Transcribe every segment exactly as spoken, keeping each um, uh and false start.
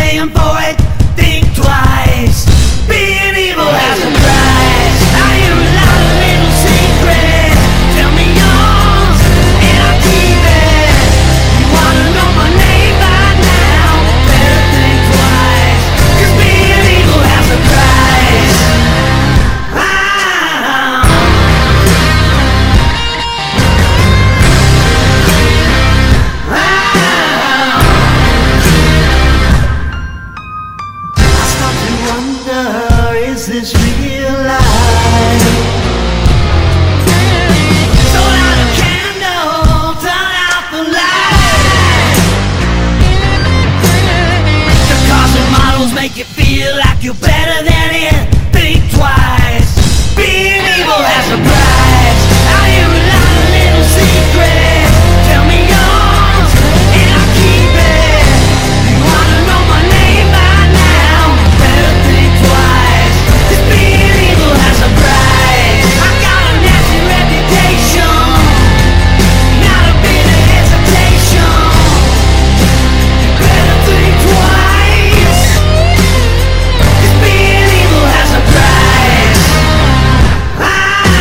paying for it, think twice. Being evil has a price. I hear a lot of little secrets. Tell me yours, and I'll keep it. You wanna know my name by now? Better think twice, 'cause being evil has a price. Ah. Wonder, is this real life? Stole out a candle, turn out the light. The cars and models make you feel like you're better than it. Think twice. Being evil has a price. I hear a lot of little secrets. Tell me yours, and I'll keep it. You wanna know my name by now? Better think twice, 'cause being evil has a price. I got a nasty reputation, not a bit of hesitation. You better think twice, 'cause being evil has a price. Ah.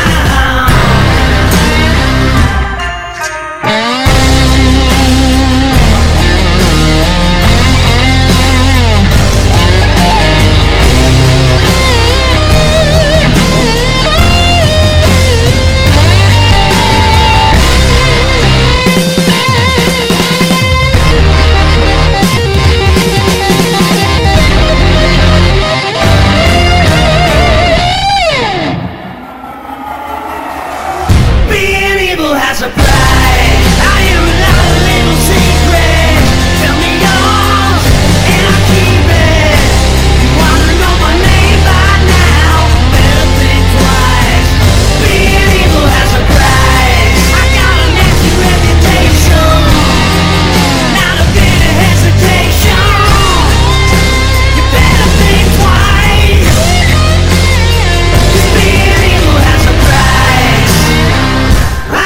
Being evil has a price. I hear a lot of little secrets. Tell me yours, and I'll keep it. You wanna know my name by now? Better think twice. Being evil has a price. I got a nasty reputation, not a bit of hesitation. You better think twice, 'cause being evil has a price. Ah.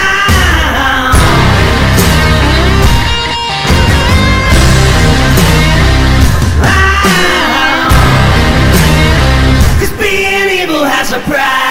'Cause being evil has a price.